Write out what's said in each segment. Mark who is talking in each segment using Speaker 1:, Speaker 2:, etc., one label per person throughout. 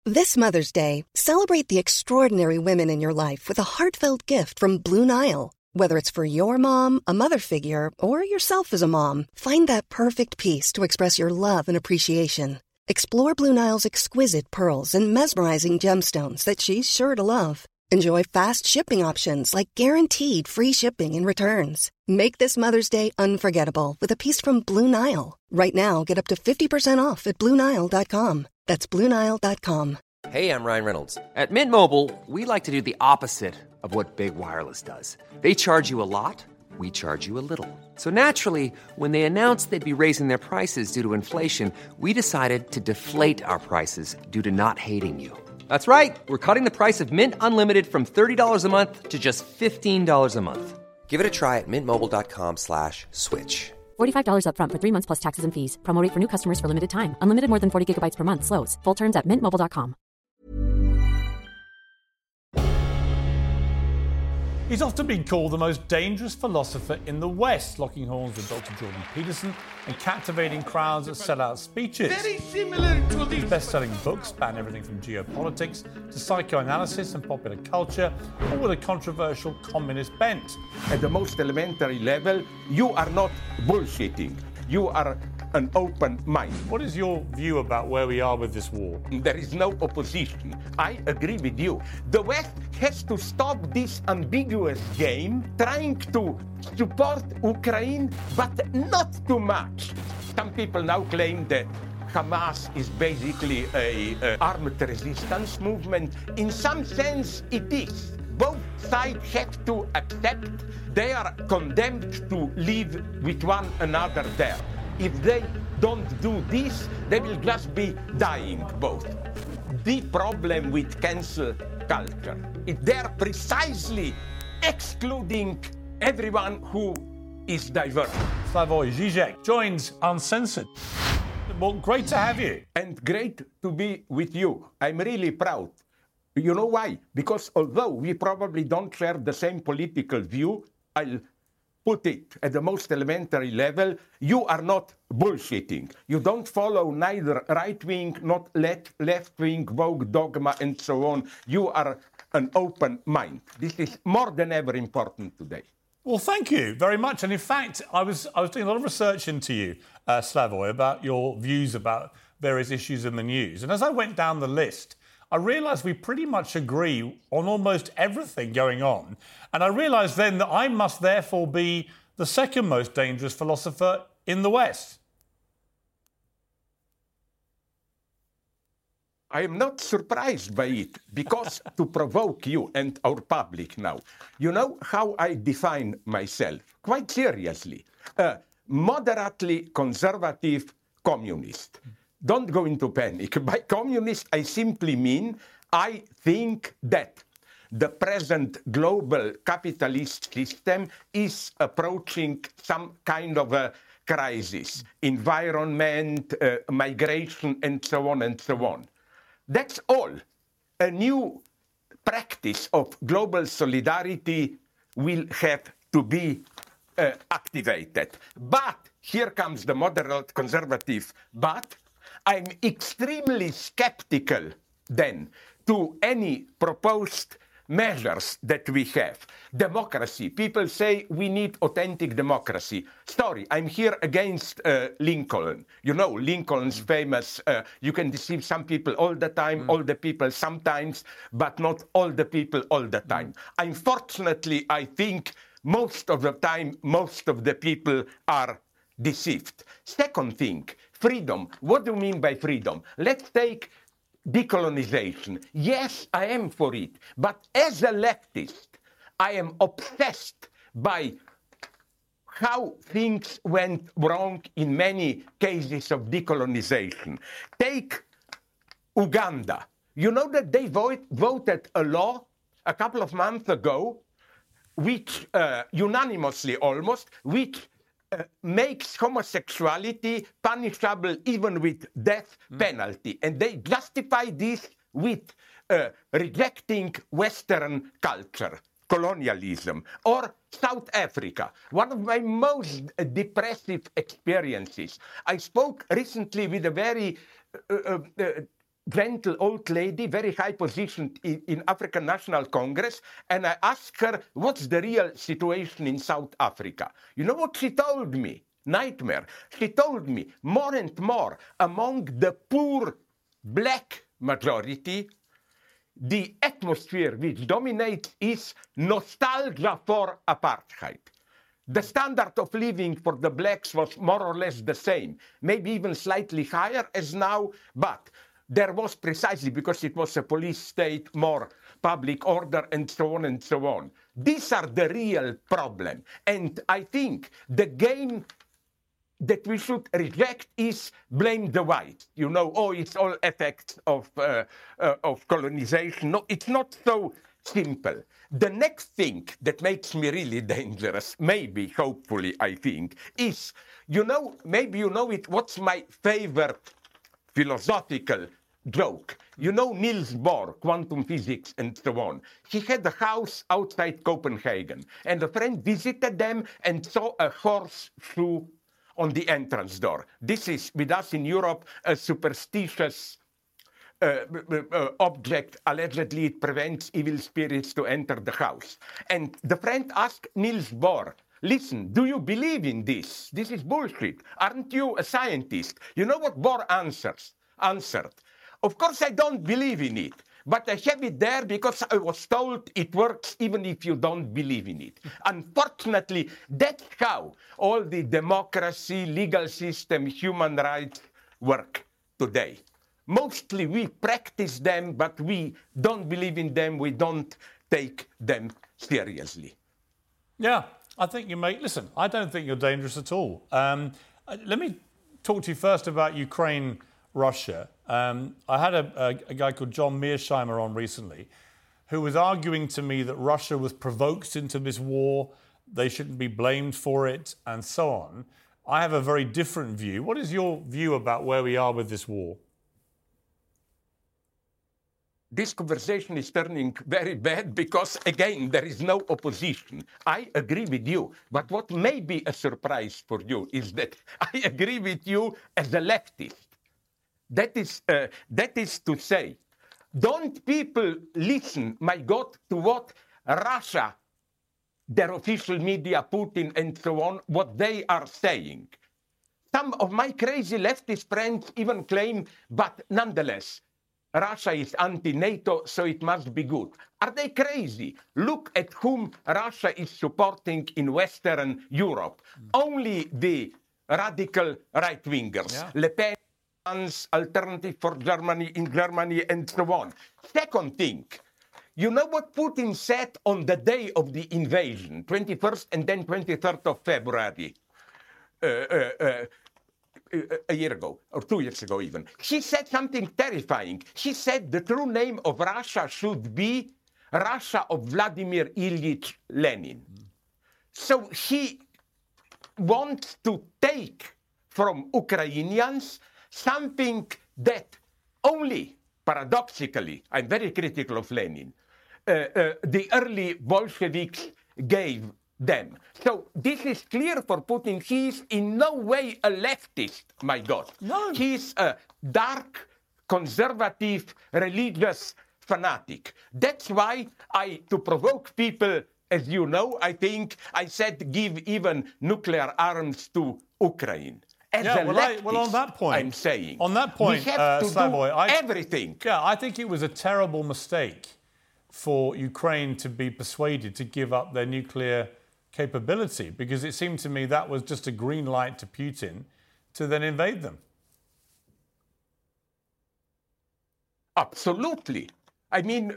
Speaker 1: This Mother's Day, celebrate the extraordinary women in your life with a heartfelt gift from Blue Nile. Whether it's for your mom, a mother figure, or yourself as a mom, find that perfect piece to express your love and appreciation. Explore Blue Nile's exquisite pearls and mesmerizing gemstones that she's sure to love. Enjoy fast shipping options like guaranteed free shipping and returns. Make this Mother's Day unforgettable with a piece from Blue Nile. Right now, get up to 50% off at BlueNile.com. That's BlueNile.com.
Speaker 2: Hey, I'm Ryan Reynolds. At Mint Mobile, we like to do the opposite of what Big Wireless does. They charge you a lot, we charge you a little. So naturally, when they announced they'd be raising their prices due to inflation, we decided to deflate our prices due to not hating you. That's right. We're cutting the price of Mint Unlimited from $30 a month to just $15 a month. Give it a try at mintmobile.com/switch.
Speaker 3: $45 up front for 3 months plus taxes and fees. Promo rate for new customers for limited time. Unlimited more than 40 gigabytes per month. Slows full terms at mintmobile.com.
Speaker 4: He's often been called the most dangerous philosopher in the West, locking horns with Dr. Jordan Peterson and captivating crowds at sellout speeches.
Speaker 5: Very similar to
Speaker 4: His
Speaker 5: this.
Speaker 4: best-selling books span everything from geopolitics to psychoanalysis and popular culture, all with a controversial communist bent.
Speaker 5: At the most elementary level, you are not bullshitting. You are an open mind.
Speaker 4: What is your view about where we are with this war?
Speaker 5: There is no opposition. I agree with you. The West has to stop this ambiguous game, trying to support Ukraine, but not too much. Some people now claim that Hamas is basically a armed resistance movement. In some sense, it is. Both sides have to accept they are condemned to live with one another there. If they don't do this, they will just be dying both. The problem with cancel culture is they're precisely excluding everyone who is diverse.
Speaker 4: Slavoj Žižek joins Uncensored. Well, great to have you.
Speaker 5: And great to be with you. I'm really proud. You know why? Because although we probably don't share the same political view, I'll put it at the most elementary level, you are not bullshitting. You don't follow neither right-wing, not left-wing, woke dogma, and so on. You are an open mind. This is more than ever important today.
Speaker 4: Well, thank you very much. And in fact, I was doing a lot of research into you, Slavoj, about your views about various issues in the news. And as I went down the list, I realised we pretty much agree on almost everything going on. And I realised then that I must therefore be the second most dangerous philosopher in the West.
Speaker 5: I am not surprised by it, because to provoke you and our public now, you know how I define myself, quite seriously, moderately conservative communist. Don't go into panic. By communist, I simply mean I think that the present global capitalist system is approaching some kind of a crisis, environment, migration, and so on and so on. That's all. A new practice of global solidarity will have to be activated. But here comes the moderate conservative but. I'm extremely skeptical then to any proposed measures that we have. Democracy. People say we need authentic democracy. Sorry, I'm here against Lincoln. You know, Lincoln's famous, you can deceive some people all the time, all the people sometimes, but not all the people all the time. Unfortunately, I think most of the time, most of the people are deceived. Second thing, freedom. What do you mean by freedom? Let's take decolonization. Yes, I am for it. But as a leftist, I am obsessed by how things went wrong in many cases of decolonization. Take Uganda. You know that they voted a law a couple of months ago, which unanimously almost, which makes homosexuality punishable even with death penalty. And they justify this with rejecting Western culture, colonialism. Or South Africa, one of my most depressive experiences. I spoke recently with a very gentle old lady, very high positioned in African National Congress, and I asked her, what's the real situation in South Africa? You know what she told me? Nightmare. She told me more and more among the poor black majority, the atmosphere which dominates is nostalgia for apartheid. The standard of living for the blacks was more or less the same, maybe even slightly higher as now, but there was, precisely because it was a police state, more public order and so on and so on. These are the real problem. And I think the game that we should reject is blame the white. You know, oh, it's all effects of colonization. No, it's not so simple. The next thing that makes me really dangerous, maybe, hopefully, I think, is, you know, maybe you know it, what's my favorite philosophical joke? You know Niels Bohr, quantum physics and so on. He had a house outside Copenhagen, and a friend visited them and saw a horseshoe on the entrance door. This is, with us in Europe, a superstitious object. Allegedly, it prevents evil spirits to enter the house. And the friend asked Niels Bohr, listen, do you believe in this? This is bullshit. Aren't you a scientist? You know what Bohr answered? Of course I don't believe in it, but I have it there because I was told it works even if you don't believe in it. Unfortunately, that's how all the democracy, legal system, human rights work today. Mostly we practice them, but we don't believe in them, we don't take them seriously.
Speaker 4: Yeah, I think you may. Listen, I don't think you're dangerous at all. Let me talk to you first about Ukraine, Russia. I had a guy called John Mearsheimer on recently who was arguing to me that Russia was provoked into this war, they shouldn't be blamed for it, and so on. I have a very different view. What is your view about where we are with this war?
Speaker 5: This conversation is turning very bad because, again, there is no opposition. I agree with you, but what may be a surprise for you is that I agree with you as a leftist. That is to say, don't people listen, my God, to what Russia, their official media, Putin, and so on, what they are saying. Some of my crazy leftist friends even claim, but nonetheless, Russia is anti-NATO, so it must be good. Are they crazy? Look at whom Russia is supporting in Western Europe. Only the radical right-wingers. Yeah. Le Pen, Alternative for Germany in Germany, and so on. Second thing, you know what Putin said on the day of the invasion, 21st and then 23rd of February? A year ago, or 2 years ago even. He said something terrifying. He said the true name of Russia should be Russia of Vladimir Ilyich Lenin. So he wants to take from Ukrainians something that only, paradoxically, I'm very critical of Lenin, the early Bolsheviks gave them. So this is clear for Putin. He is in no way a leftist, my God.
Speaker 4: No.
Speaker 5: He is a dark, conservative, religious fanatic. That's why to provoke people, as you know, I think I said give even nuclear arms to Ukraine. As a leftist,
Speaker 4: on that point,
Speaker 5: I'm saying.
Speaker 4: On that point,
Speaker 5: we have to
Speaker 4: Slavoj,
Speaker 5: do everything.
Speaker 4: Yeah, I think it was a terrible mistake for Ukraine to be persuaded to give up their nuclear capability, because it seemed to me that was just a green light to Putin to then invade them.
Speaker 5: Absolutely. I mean,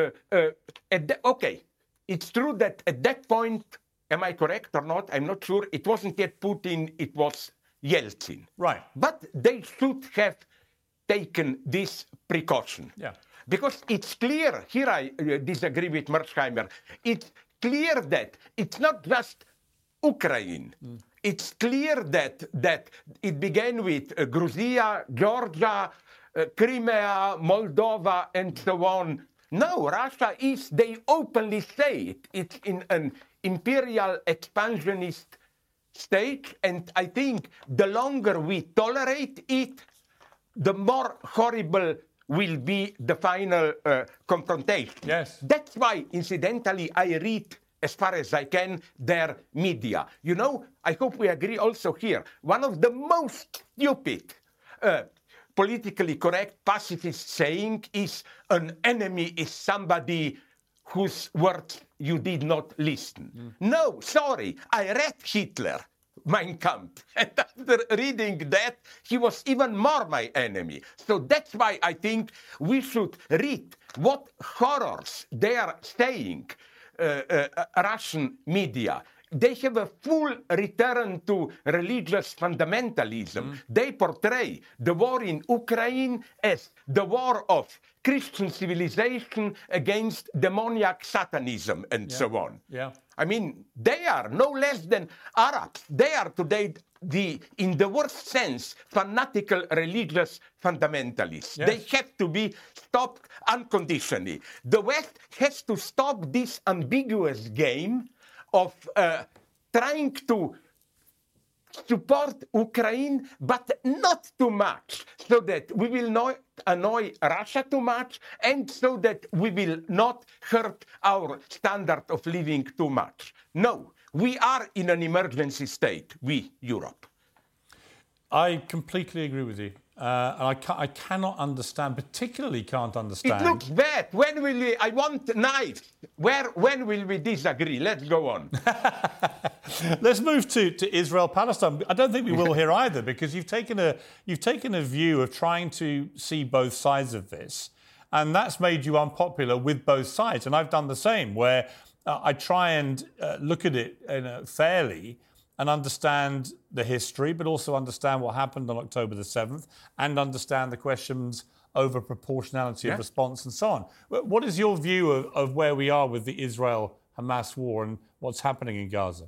Speaker 5: okay, it's true that at that point, am I correct or not? I'm not sure. It wasn't yet Putin, it was Yeltsin.
Speaker 4: Right.
Speaker 5: But they should have taken this precaution.
Speaker 4: Yeah.
Speaker 5: Because it's clear, here I disagree with Mearsheimer, it's clear that it's not just Ukraine. It's clear that it began with Georgia, Crimea, Moldova, and so on. No, Russia is, they openly say it, it's in an imperial expansionist state, and I think the longer we tolerate it, the more horrible will be the final confrontation.
Speaker 4: Yes.
Speaker 5: That's why, incidentally, I read as far as I can their media. You know, I hope we agree also here. One of the most stupid politically correct pacifist saying is an enemy is somebody whose words you did not listen. No, sorry, I read Hitler, Mein Kampf, and after reading that, he was even more my enemy. So that's why I think we should read what horrors they are saying, Russian media. They have a full return to religious fundamentalism. They portray the war in Ukraine as the war of Christian civilization against demoniac satanism and so on.
Speaker 4: Yeah.
Speaker 5: I mean, they are no less than Arabs. They are today in the worst sense, fanatical religious fundamentalists.
Speaker 4: Yes.
Speaker 5: They have to be stopped unconditionally. The West has to stop this ambiguous game of trying to support Ukraine, but not too much, so that we will not annoy Russia too much, and so that we will not hurt our standard of living too much. No, we are in an emergency state, we, Europe.
Speaker 4: I completely agree with you. And I cannot understand, particularly can't understand.
Speaker 5: It looks bad. When will we? I want knives. When will we disagree? Let's go on.
Speaker 4: Let's move to Israel-Palestine. I don't think we will here either, because you've taken a view of trying to see both sides of this, and that's made you unpopular with both sides. And I've done the same, where I try and look at it fairly and understand the history, but also understand what happened on October the 7th and understand the questions over proportionality of response and so on. What is your view of where we are with the Israel-Hamas war and what's happening in Gaza?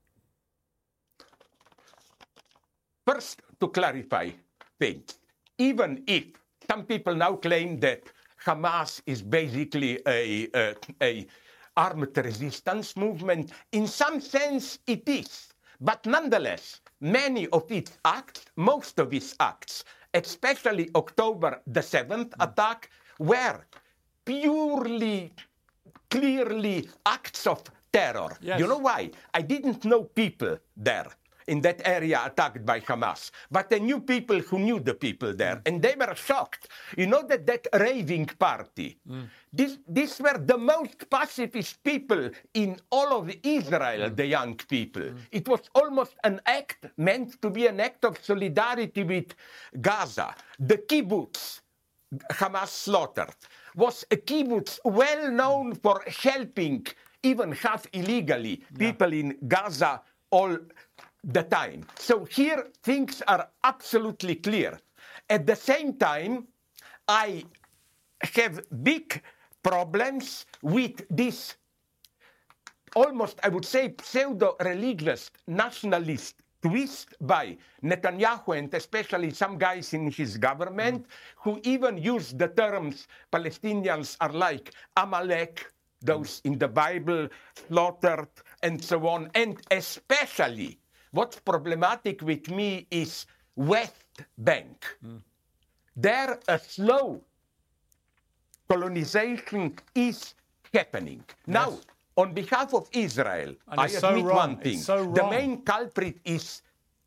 Speaker 5: First, to clarify things, even if some people now claim that Hamas is basically a armed resistance movement, in some sense it is. But nonetheless, many of its acts, most of its acts, especially October the 7th attack, were purely, clearly acts of terror.
Speaker 4: Yes.
Speaker 5: You know why? I didn't know people there in that area attacked by Hamas, but I knew people who knew the people there, and they were shocked. You know that raving party, these were the most pacifist people in all of Israel, the young people. It was almost an act meant to be an act of solidarity with Gaza. The kibbutz Hamas slaughtered was a kibbutz well known for helping, even half illegally, people in Gaza all the time. So here things are absolutely clear. At the same time, I have big problems with this almost, I would say, pseudo-religious nationalist twist by Netanyahu and especially some guys in his government who even use the terms Palestinians are like Amalek, those in the Bible, slaughtered, and so on. And especially, what's problematic with me is West Bank. There, a slow colonization is happening. Now, on behalf of Israel, I admit one thing. The main culprit is...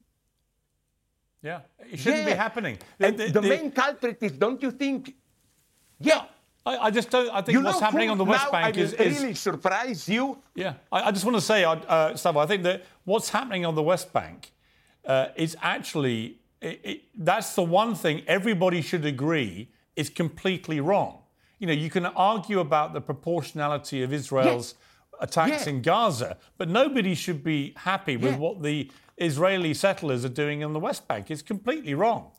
Speaker 4: Yeah, it shouldn't be happening.
Speaker 5: And the main culprit is, don't you think... Yeah.
Speaker 4: I just don't. I think what's happening on the West Bank is
Speaker 5: really surprise you.
Speaker 4: Yeah, I just want to say, Slavo, I think that what's happening on the West Bank is actually that's the one thing everybody should agree is completely wrong. You know, you can argue about the proportionality of Israel's attacks in Gaza, but nobody should be happy with what the Israeli settlers are doing on the West Bank. It's completely wrong.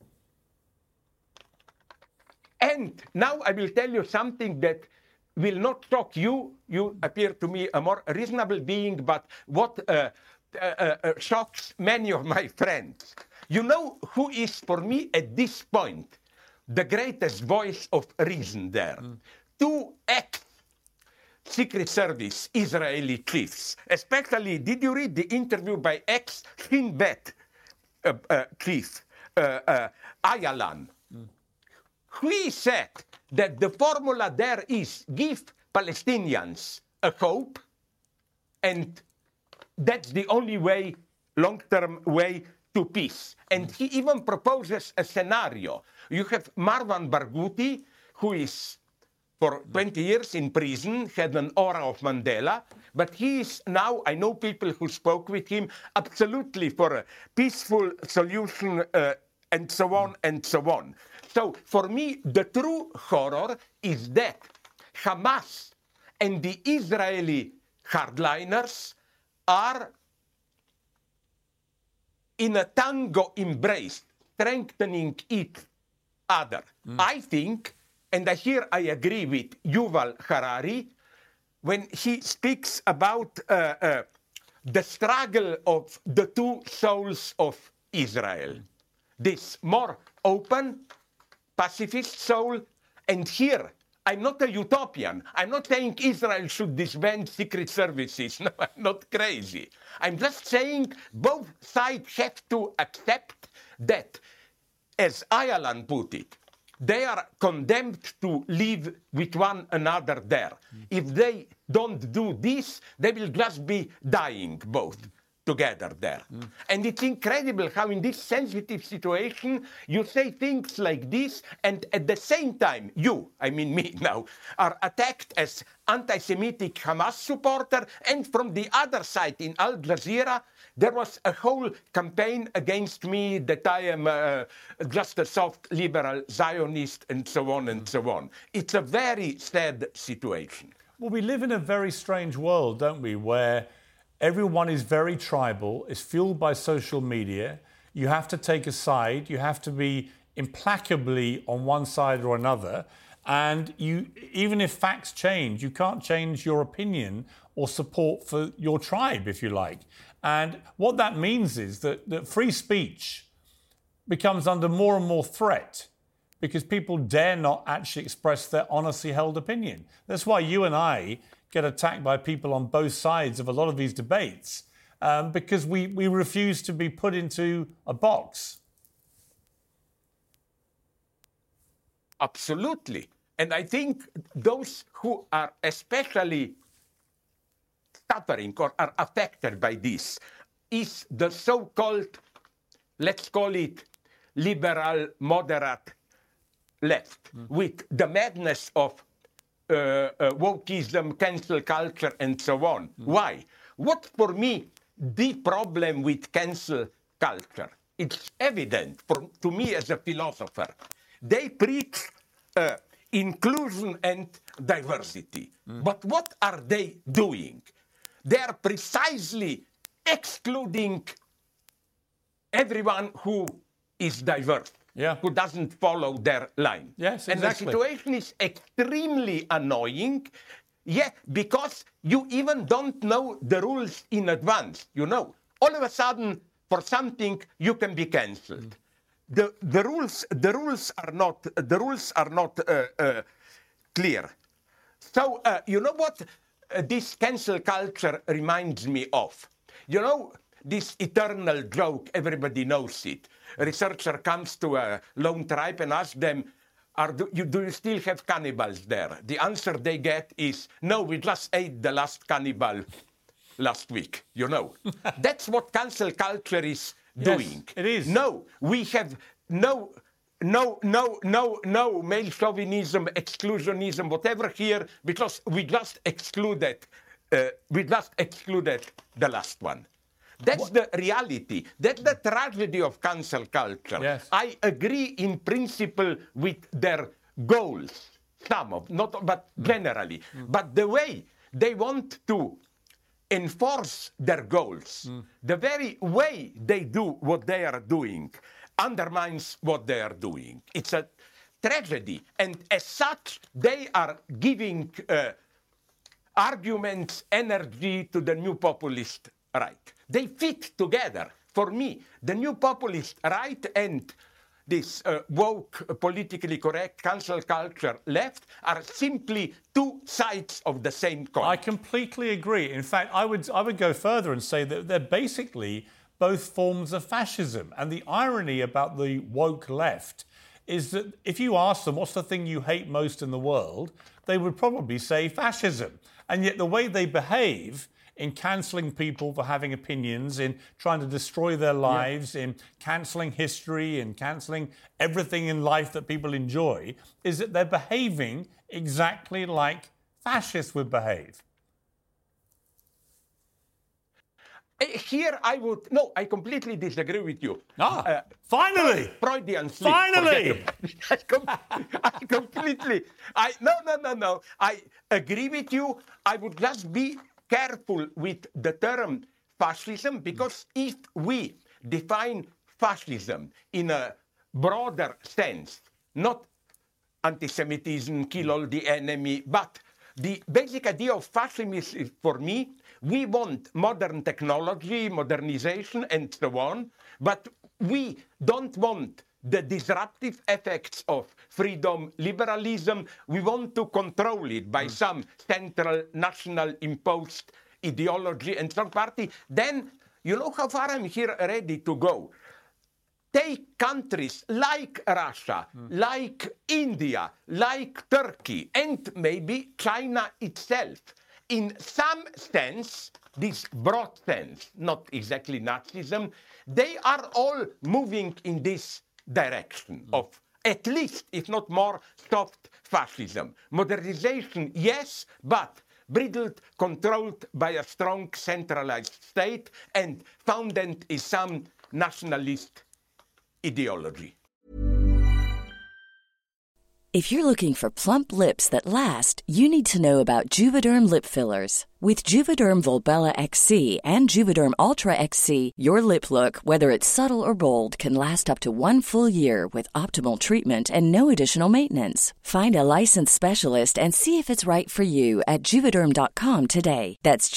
Speaker 5: And now I will tell you something that will not shock you. You appear to me a more reasonable being, but what shocks many of my friends. You know who is, for me, at this point, the greatest voice of reason there? Two ex-Secret Service Israeli chiefs. Especially, did you read the interview by ex-Shin Bet chief, Ayalan? we said that the formula there is give Palestinians a hope, and that's the only way, long-term way to peace. And he even proposes a scenario. You have Marwan Barghouti, who is for 20 years in prison, had an aura of Mandela, but he is now, I know people who spoke with him, absolutely for a peaceful solution and so on and so on. So for me, the true horror is that Hamas and the Israeli hardliners are in a tango embrace, strengthening each other. I think, and here I agree with Yuval Harari, when he speaks about the struggle of the two souls of Israel. This more open, pacifist soul, and here, I'm not a utopian. I'm not saying Israel should disband secret services. No, I'm not crazy. I'm just saying both sides have to accept that, as Aylan put it, they are condemned to live with one another there. If they don't do this, they will just be dying both together there. And it's incredible how in this sensitive situation you say things like this, and at the same time you, I mean me now, are attacked as anti-Semitic Hamas supporter, and from the other side in Al Jazeera there was a whole campaign against me that I am just a soft liberal Zionist and so on and so on. It's a very sad situation.
Speaker 4: Well, we live in a very strange world, don't we, where everyone is very tribal, is fueled by social media. You have to take a side. You have to be implacably on one side or another. And you, even if facts change, you can't change your opinion or support for your tribe, if you like. And what that means is that free speech becomes under more and more threat because people dare not actually express their honestly held opinion. That's why you and I get attacked by people on both sides of a lot of these debates, because we refuse to be put into a box.
Speaker 5: Absolutely. And I think those who are especially suffering or are affected by this is the so-called, let's call it, liberal, moderate left, with the madness of wokeism, cancel culture, and so on. Why? What, for me, the problem with cancel culture? It's evident to me as a philosopher. They preach inclusion and diversity. But what are they doing? They are precisely excluding everyone who is diverse. Who doesn't follow their line.
Speaker 4: Yes, exactly.
Speaker 5: And the situation is extremely annoying, because you even don't know the rules in advance. You know, all of a sudden, for something, you can be cancelled. The rules are not clear. So you know what this cancel culture reminds me of? You know, this eternal joke, everybody knows it. A researcher comes to a lone tribe and asks them, do you still have cannibals there? The answer they get is, no, we just ate the last cannibal last week, you know. That's what cancel culture is doing.
Speaker 4: Yes, it is.
Speaker 5: No, we have no male chauvinism, exclusionism, whatever here, because we just excluded the last one. That's the reality. That's the tragedy of cancel culture.
Speaker 4: Yes.
Speaker 5: I agree in principle with their goals, but generally. But the way they want to enforce their goals, the very way they do what they are doing, undermines what they are doing. It's a tragedy. And as such, they are giving arguments, energy to the new populist right. They fit together. For me, the new populist right and this woke, politically correct, cancel culture left are simply two sides of the same coin.
Speaker 4: I completely agree. In fact, I would go further and say that they're basically both forms of fascism. And the irony about the woke left is that if you ask them what's the thing you hate most in the world, they would probably say fascism. And yet the way they behave in cancelling people for having opinions, in trying to destroy their lives, in cancelling history, in cancelling everything in life that people enjoy, is that they're behaving exactly like fascists would behave.
Speaker 5: Here I completely disagree with you.
Speaker 4: Finally!
Speaker 5: Freudian slip.
Speaker 4: Finally!
Speaker 5: I agree with you. I would just be careful with the term fascism, because if we define fascism in a broader sense, not anti-Semitism, kill all the enemy, but the basic idea of fascism is, for me, we want modern technology, modernization, and so on, but we don't want the disruptive effects of freedom, liberalism. We want to control it by some central, national imposed ideology and some party. Then, you know how far I'm here ready to go. Take countries like Russia, like India, like Turkey, and maybe China itself. In some sense, this broad sense, not exactly Nazism, they are all moving in this direction of at least, if not more, soft fascism. Modernization, yes, but bridled, controlled by a strong centralized state and founded in some nationalist ideology.
Speaker 6: If you're looking for plump lips that last, you need to know about Juvederm lip fillers. With Juvederm Volbella XC and Juvederm Ultra XC, your lip look, whether it's subtle or bold, can last up to 1 full year with optimal treatment and no additional maintenance. Find a licensed specialist and see if it's right for you at Juvederm.com today. That's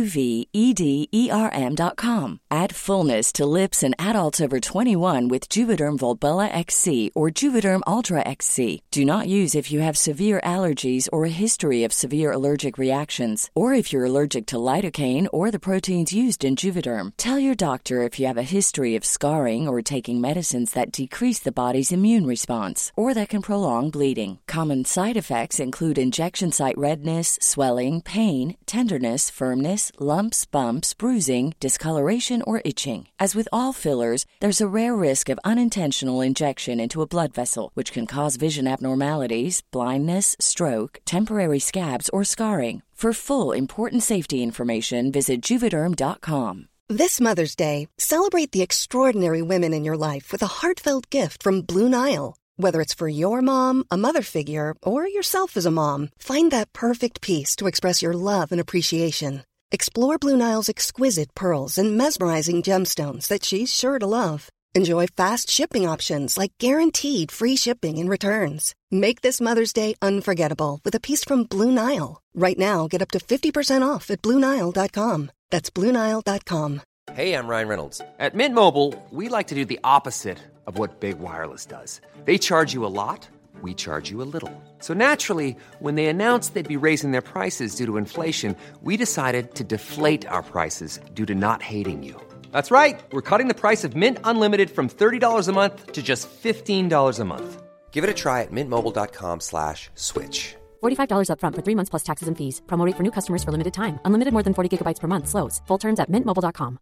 Speaker 6: JUVEDERM.com. Add fullness to lips in adults over 21 with Juvederm Volbella XC or Juvederm Ultra XC. Do not use if you have severe allergies or a history of severe allergic reactions, or if you're allergic to lidocaine or the proteins used in Juvederm. Tell your doctor if you have a history of scarring or taking medicines that decrease the body's immune response or that can prolong bleeding. Common side effects include injection site redness, swelling, pain, tenderness, firmness, lumps, bumps, bruising, discoloration, or itching. As with all fillers, there's a rare risk of unintentional injection into a blood vessel, which can cause vision abnormalities, blindness, stroke, temporary scabs, or scarring. For full, important safety information, visit Juvederm.com.
Speaker 1: This Mother's Day, celebrate the extraordinary women in your life with a heartfelt gift from Blue Nile. Whether it's for your mom, a mother figure, or yourself as a mom, find that perfect piece to express your love and appreciation. Explore Blue Nile's exquisite pearls and mesmerizing gemstones that she's sure to love. Enjoy fast shipping options like guaranteed free shipping and returns. Make this Mother's Day unforgettable with a piece from Blue Nile. Right now, get up to 50% off at BlueNile.com. That's BlueNile.com.
Speaker 2: Hey, I'm Ryan Reynolds. At Mint Mobile, we like to do the opposite of what Big Wireless does. They charge you a lot, we charge you a little. So naturally, when they announced they'd be raising their prices due to inflation, we decided to deflate our prices due to not hating you. That's right. We're cutting the price of Mint Unlimited from $30 a month to just $15 a month. Give it a try at mintmobile.com/switch.
Speaker 3: $45 up front for 3 months plus taxes and fees. Promo rate for new customers for limited time. Unlimited more than 40 gigabytes per month. Slows full terms at mintmobile.com.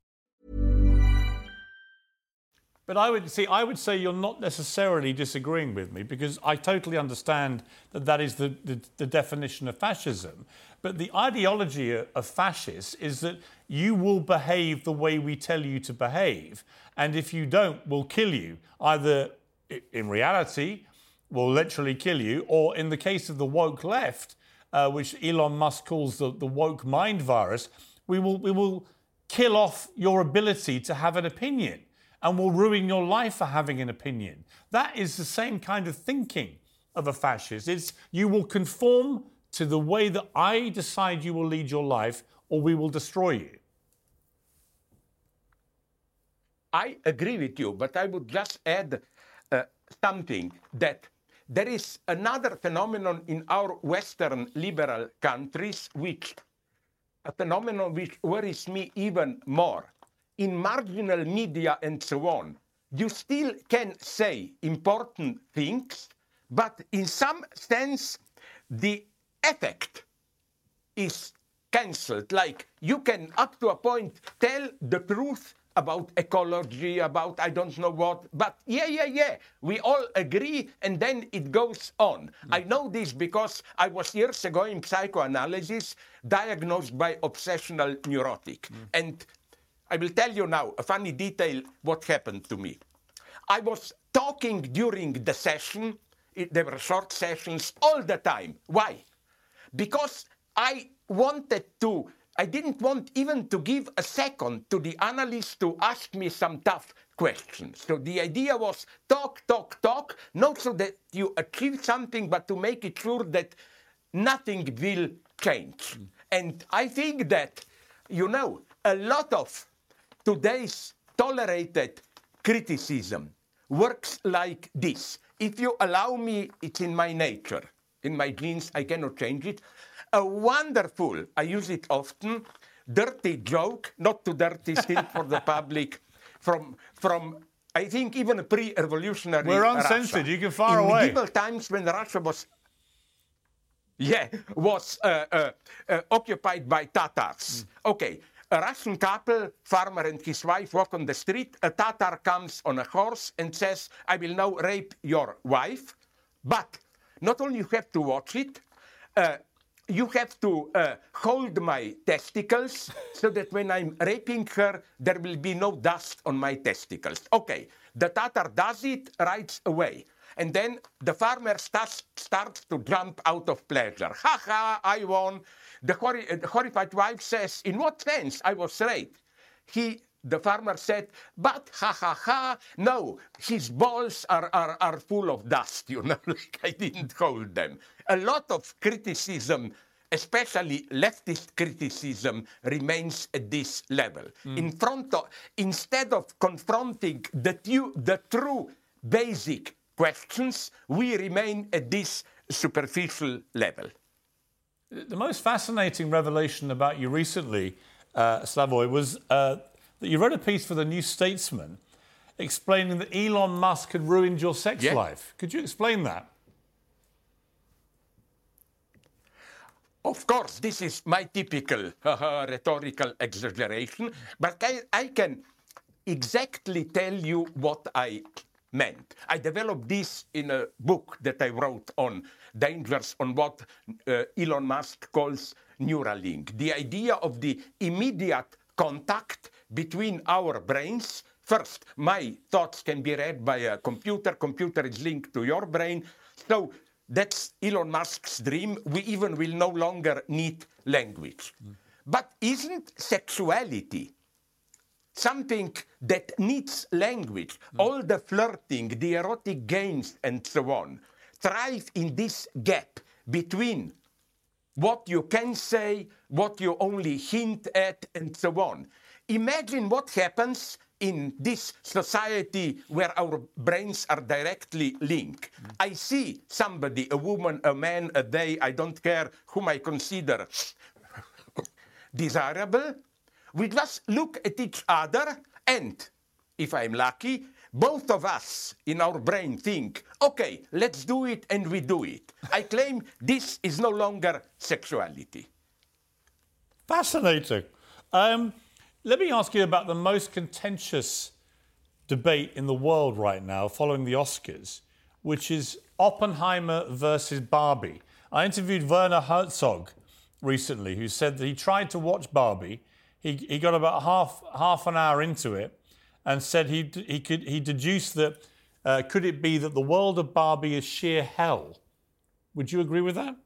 Speaker 4: But I would say you're not necessarily disagreeing with me, because I totally understand that is the definition of fascism. But the ideology of fascists is that you will behave the way we tell you to behave. And if you don't, we'll kill you. Either in reality, we'll literally kill you, or in the case of the woke left, which Elon Musk calls the woke mind virus, we will kill off your ability to have an opinion. And will ruin your life for having an opinion. That is the same kind of thinking of a fascist. It's you will conform to the way that I decide you will lead your life, or we will destroy you.
Speaker 5: I agree with you, but I would just add something, that there is another phenomenon in our Western liberal countries, a phenomenon which worries me even more. In marginal media and so on, you still can say important things, but in some sense, the effect is cancelled. Like, you can, up to a point, tell the truth about ecology, about I don't know what, but we all agree, and then it goes on. I know this because I was years ago in psychoanalysis diagnosed by obsessional neurotic. And I will tell you now a funny detail what happened to me. I was talking during the session, there were short sessions all the time. Why? Because I didn't want even to give a second to the analyst to ask me some tough questions. So the idea was talk, not so that you achieve something, but to make it sure that nothing will change. And I think that, a lot of today's tolerated criticism works like this. If you allow me, it's in my nature. In my genes, I cannot change it. A wonderful, I use it often, dirty joke, not too dirty still for the public, from I think even a pre-revolutionary
Speaker 4: We're uncensored,
Speaker 5: Russia.
Speaker 4: you can fire away.
Speaker 5: In medieval times when Russia was occupied by Tatars. Okay, a Russian couple, farmer and his wife, walk on the street. A Tatar comes on a horse and says, I will now rape your wife. But not only you have to watch it, you have to hold my testicles so that when I'm raping her, there will be no dust on my testicles. Okay, the Tatar does it, rides away. And then the farmer starts to jump out of pleasure. Ha ha, I won. The horrified wife says, in what sense? I was raped. The farmer said, but ha ha ha, no, his balls are full of dust, like I didn't hold them. A lot of criticism, especially leftist criticism, remains at this level. Instead of confronting the true basic questions, we remain at this superficial level.
Speaker 4: The most fascinating revelation about you recently, Slavoj, was that you wrote a piece for the New Statesman explaining that Elon Musk had ruined your sex life. Could you explain that?
Speaker 5: Of course, this is my typical rhetorical exaggeration, but I can exactly tell you what I meant. I developed this in a book that I wrote on dangers on what Elon Musk calls Neuralink. The idea of the immediate contact between our brains. First, my thoughts can be read by a computer is linked to your brain. So that's Elon Musk's dream. We even will no longer need language. But isn't sexuality something that needs language? All the flirting, the erotic games, and so on, thrive in this gap between what you can say, what you only hint at, and so on. Imagine what happens in this society where our brains are directly linked. I see somebody, a woman, a man, a they, I don't care, whom I consider desirable. We just look at each other and, if I'm lucky, both of us in our brain think, okay, let's do it, and we do it. I claim this is no longer sexuality.
Speaker 4: Fascinating. Let me ask you about the most contentious debate in the world right now following the Oscars, which is Oppenheimer versus Barbie. I interviewed Werner Herzog recently, who said that he tried to watch Barbie. He got about half an hour into it and said he deduced that could it be that the world of Barbie is sheer hell? Would you agree with that?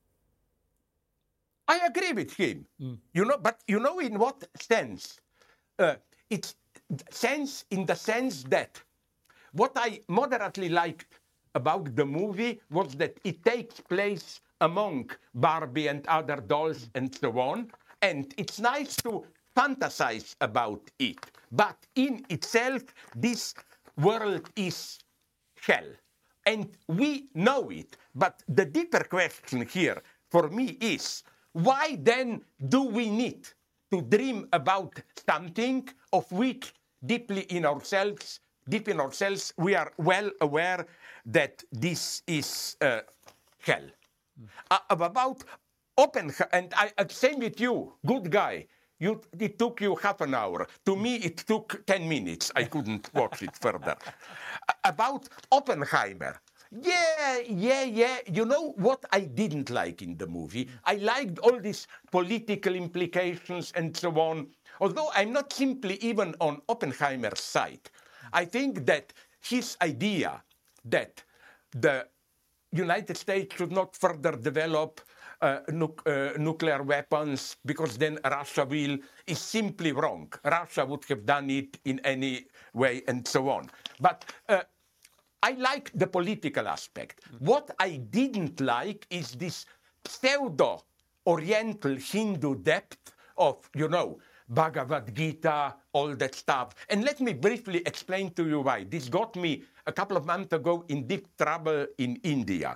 Speaker 5: I agree with him. But in what sense? It's sense in the sense that what I moderately liked about the movie was that it takes place among Barbie and other dolls and so on. And it's nice to fantasize about it. But in itself, this world is hell. And we know it. But the deeper question here for me is, why then do we need to dream about something of which deeply in ourselves deep in ourselves, we are well aware that this is hell. About Oppenheimer, and same with you, good guy. It took you half an hour. To me, it took 10 minutes. I couldn't watch it further. About Oppenheimer. Yeah. You know what I didn't like in the movie? I liked all these political implications and so on. Although I'm not simply even on Oppenheimer's side. I think that his idea that the United States should not further develop nuclear weapons because then Russia will, is simply wrong. Russia would have done it in any way and so on. But I like the political aspect. What I didn't like is this pseudo-Oriental Hindu depth of, Bhagavad Gita, all that stuff. And let me briefly explain to you why. This got me a couple of months ago in deep trouble in India.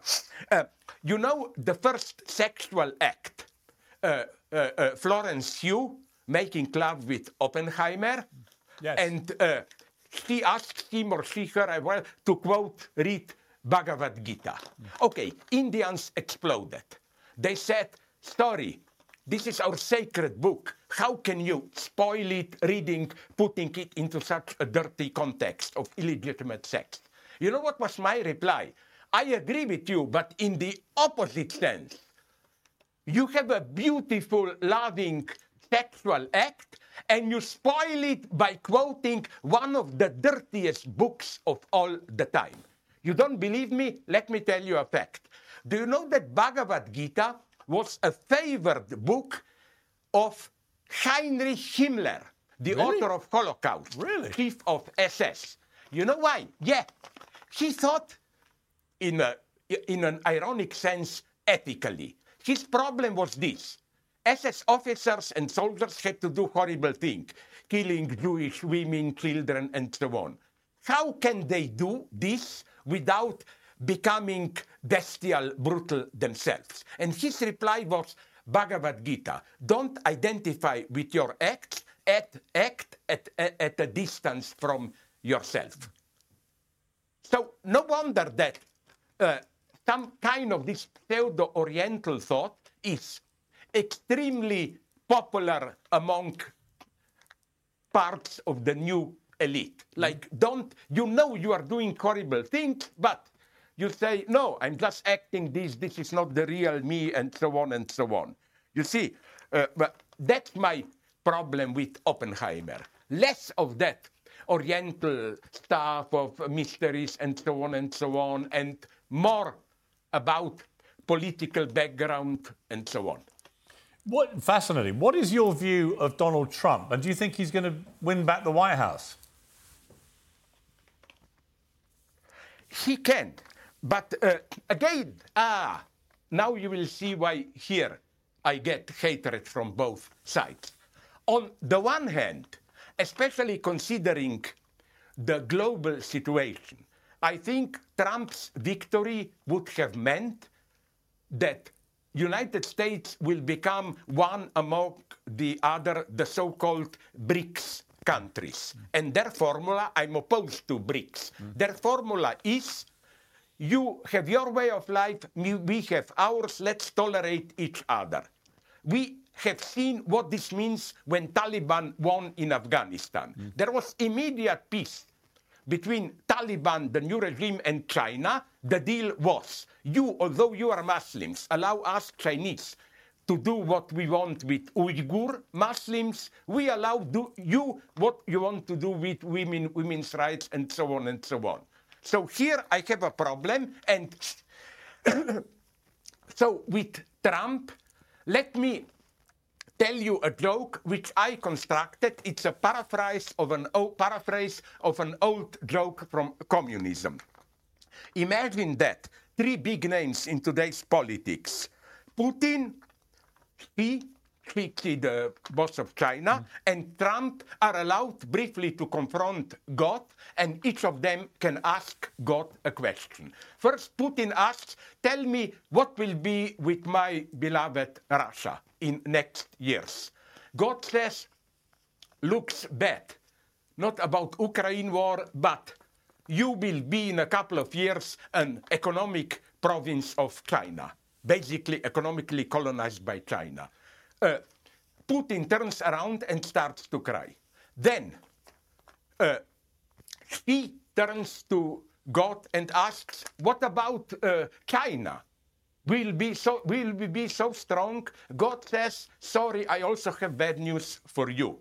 Speaker 5: The first sexual act, Florence Pugh making love with Oppenheimer.
Speaker 4: Yes.
Speaker 5: And she asked him or she her to quote, read Bhagavad Gita. Okay, Indians exploded. They said, sorry, this is our sacred book. How can you spoil it, putting it into such a dirty context of illegitimate sex? You know what was my reply? I agree with you, but in the opposite sense. You have a beautiful, loving sexual act, and you spoil it by quoting one of the dirtiest books of all the time. You don't believe me? Let me tell you a fact. Do you know that Bhagavad Gita was a favored book of Heinrich Himmler, the author of Holocaust, chief of SS? You know why? Yeah, he thought, in an ironic sense, ethically. His problem was this. SS officers and soldiers had to do horrible things, killing Jewish women, children, and so on. How can they do this without becoming bestial, brutal themselves? And his reply was, Bhagavad Gita, don't identify with your act at a distance from yourself. So no wonder that some kind of this pseudo-Oriental thought is extremely popular among parts of the new elite. Like, you are doing horrible things, but you say, no, I'm just acting this is not the real me, and so on and so on. You see, but that's my problem with Oppenheimer. Less of that Oriental stuff of mysteries and so on, and more about political background and so on.
Speaker 4: Fascinating. What is your view of Donald Trump? And do you think he's going to win back the White House?
Speaker 5: He can. But again, now you will see why here I get hatred from both sides. On the one hand, especially considering the global situation, I think Trump's victory would have meant that United States will become one among the other, the so-called BRICS countries. And their formula, I'm opposed to BRICS. Their formula is, you have your way of life, we have ours, let's tolerate each other. We have seen what this means when Taliban won in Afghanistan. There was immediate peace between Taliban, the new regime, and China. The deal was, although you are Muslims, allow us Chinese to do what we want with Uyghur Muslims. We allow you what you want to do with women's rights, and so on and so on. So here I have a problem, and so with Trump, let me tell you a joke which I constructed. It's a paraphrase of an old joke from communism. Imagine that three big names in today's politics: Putin, Xi, the boss of China, and Trump are allowed briefly to confront God, and each of them can ask God a question. First, Putin asks, tell me what will be with my beloved Russia in next years. God says, looks bad. not about Ukraine war, but you will be in a couple of years an economic province of China, basically economically colonized by China. Putin turns around and starts to cry. Then he turns to God and asks, what about China? Will we be so strong? God says, sorry, I also have bad news for you.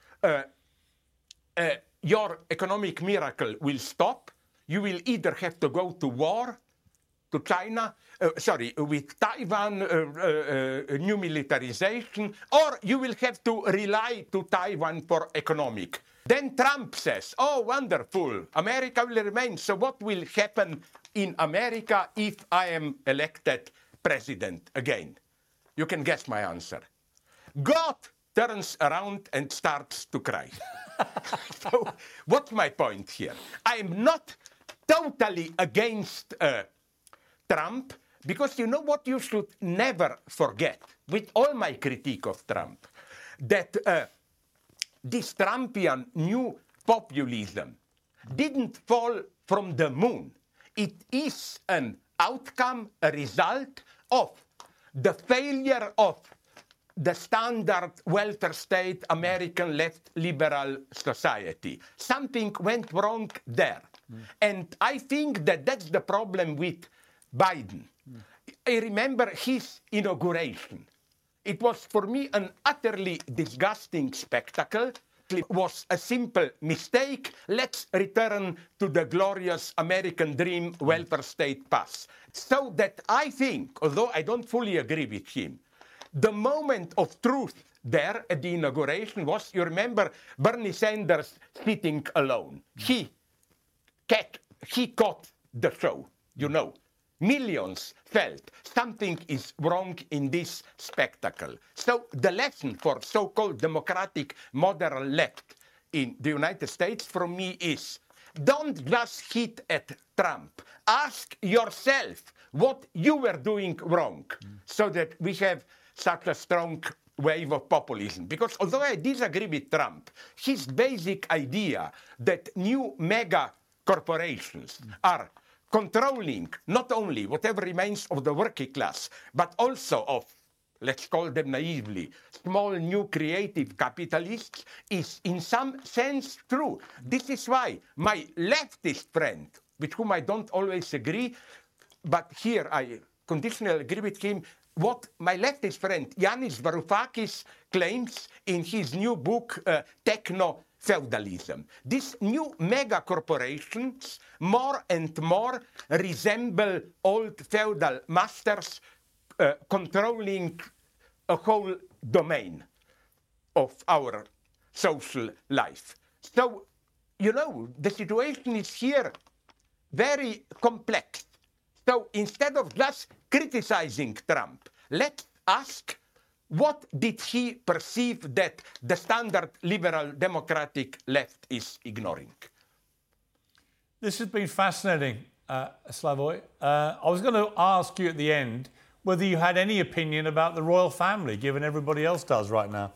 Speaker 5: Your economic miracle will stop. You will either have to go to war to China, with Taiwan, new militarization, or you will have to rely to Taiwan for economic. Then Trump says, oh, wonderful, America will remain. So what will happen in America if I am elected president again? You can guess my answer. God turns around and starts to cry. So what's my point here? I am not totally against Trump, because you know what you should never forget, with all my critique of Trump, that this Trumpian new populism didn't fall from the moon. It is an outcome, a result of the failure of the standard welfare state American left liberal society. Something went wrong there. And I think that that's the problem with Biden. I remember his inauguration. It was for me an utterly disgusting spectacle. It was a simple mistake. Let's return to the glorious American dream welfare state path. So that I think, although I don't fully agree with him, the moment of truth there at the inauguration was, you remember, Bernie Sanders sitting alone. He caught the show, you know. Millions felt something is wrong in this spectacle. So the lesson for so-called democratic moderate left in the United States from me is, don't just hit at Trump. Ask yourself what you were doing wrong so that we have such a strong wave of populism. Because although I disagree with Trump, his basic idea that new mega corporations are controlling not only whatever remains of the working class, but also of, let's call them naively, small new creative capitalists, is in some sense true. This is why my leftist friend, with whom I don't always agree, but here I conditionally agree with him, what my leftist friend Yanis Varoufakis claims in his new book, Techno-Feudalism. These new mega corporations more and more resemble old feudal masters controlling a whole domain of our social life. So, you know, the situation is here very complex. So instead of just criticizing Trump, let's ask, what did he perceive that the standard liberal democratic left is ignoring?
Speaker 4: This has been fascinating, Slavoj. I was going to ask you at the end whether you had any opinion about the royal family, given everybody else does right now.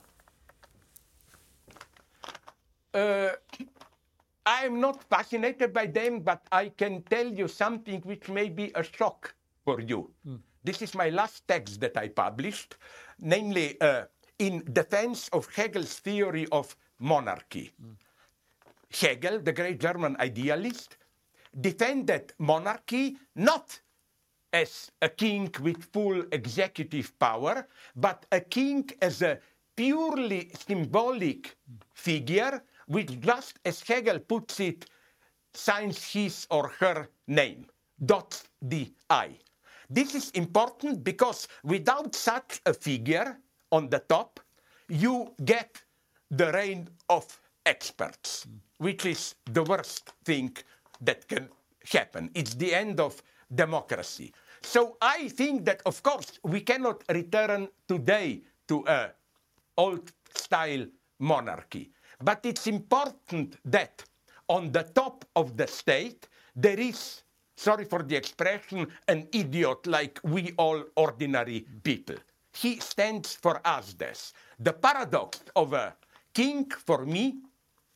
Speaker 5: I'm not fascinated by them, but I can tell you something which may be a shock for you. This is my last text that I published, namely in defense of Hegel's theory of monarchy. Hegel, the great German idealist, defended monarchy not as a king with full executive power, but a king as a purely symbolic figure which, just as Hegel puts it, signs his or her name, dots the I. This is important because without such a figure on the top, you get the reign of experts, which is the worst thing that can happen. It's the end of democracy. So I think that, of course, we cannot return today to an old-style monarchy. But it's important that on the top of the state, there is, sorry for the expression, an idiot like we all ordinary people. He stands for us this. The paradox of a king, for me,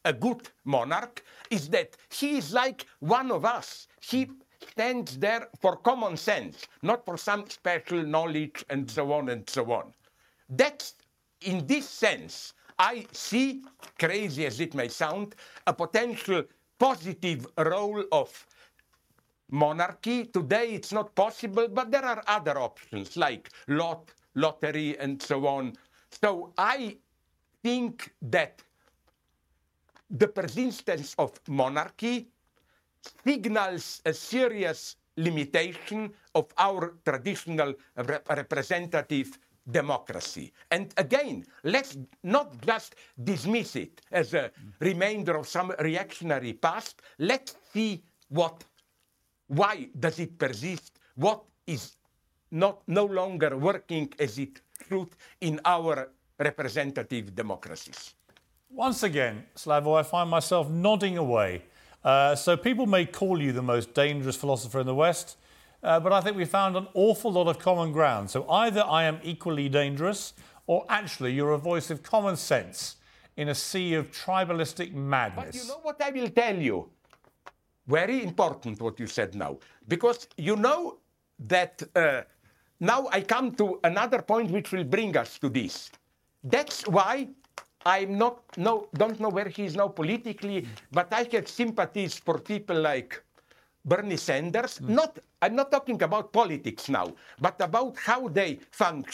Speaker 5: a good monarch is that he is like one of us. He stands there for common sense, not for some special knowledge and so on and so on. That's, in this sense, I see, crazy as it may sound, a potential positive role of monarchy. Today it's not possible, but there are other options like lottery and so on. So I think that the persistence of monarchy signals a serious limitation of our traditional representative democracy. And again, let's not just dismiss it as a remainder of some reactionary past. Let's see why does it persist? What is no longer working as it should in our representative democracies?
Speaker 4: Once again, Slavoj, I find myself nodding away. So people may call you the most dangerous philosopher in the West, but I think we found an awful lot of common ground. So either I am equally dangerous, or actually you're a voice of common sense in a sea of tribalistic madness.
Speaker 5: But you know what I will tell you? Very important what you said now. Because you know that now I come to another point which will bring us to this. That's why don't know where he is now politically, but I have sympathies for people like Bernie Sanders. I'm not talking about politics now, but about how they function.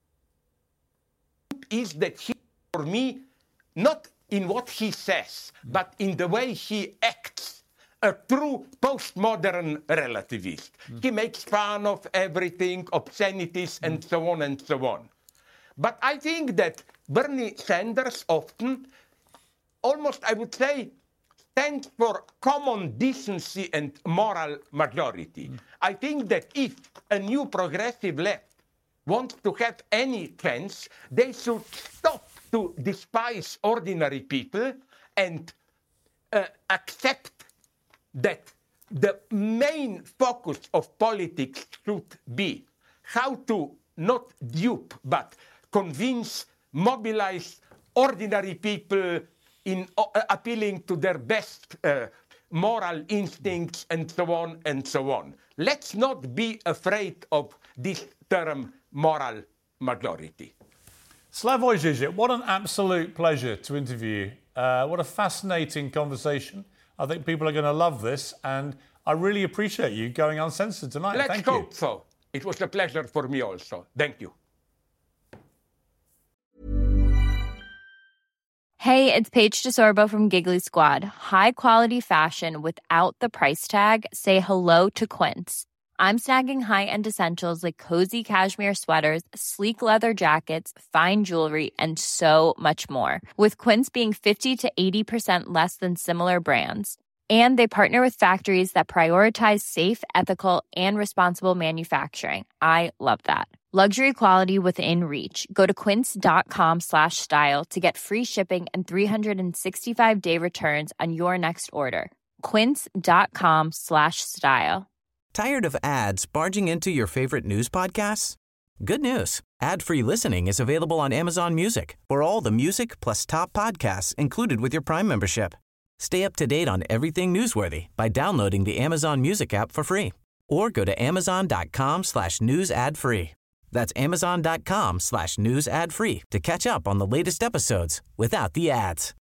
Speaker 5: Is that he, for me, not in what he says, but in the way he acts, a true postmodern relativist. He makes fun of everything, obscenities, and so on and so on. But I think that Bernie Sanders often, almost I would say, stands for common decency and moral majority. I think that if a new progressive left wants to have any chance, they should stop to despise ordinary people and accept that the main focus of politics should be how to not dupe, but convince, mobilize ordinary people in appealing to their best moral instincts and so on and so on. Let's not be afraid of this term moral majority.
Speaker 4: Slavoj Žižek, what an absolute pleasure to interview you. What a fascinating conversation. I think people are going to love this, and I really appreciate you going uncensored tonight.
Speaker 5: Let's
Speaker 4: Thank you.
Speaker 5: hope so. It was a pleasure for me also. Thank you.
Speaker 7: Hey, it's Paige DeSorbo from Giggly Squad. High quality fashion without the price tag. Say hello to Quince. I'm snagging high-end essentials like cozy cashmere sweaters, sleek leather jackets, fine jewelry, and so much more. With Quince being 50 to 80% less than similar brands. And they partner with factories that prioritize safe, ethical, and responsible manufacturing. I love that. Luxury quality within reach. Go to quince.com/style to get free shipping and 365-day returns on your next order. Quince.com/style.
Speaker 8: Tired of ads barging into your favorite news podcasts? Good news. Ad-free listening is available on Amazon Music for all the music plus top podcasts included with your Prime membership. Stay up to date on everything newsworthy by downloading the Amazon Music app for free or go to amazon.com/news ad free. That's amazon.com/news ad free to catch up on the latest episodes without the ads.